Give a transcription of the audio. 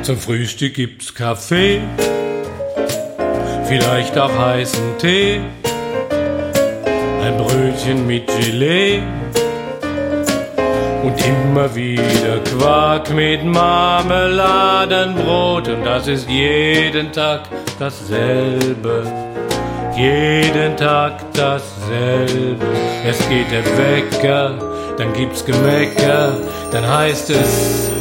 Zum Frühstück gibt's Kaffee, vielleicht auch heißen Tee, ein Brötchen mit Gelee und immer wieder Quark mit Marmeladenbrot. Und das ist jeden Tag dasselbe, jeden Tag dasselbe. Erst geht der Wecker, dann gibt's Gemecker, dann heißt es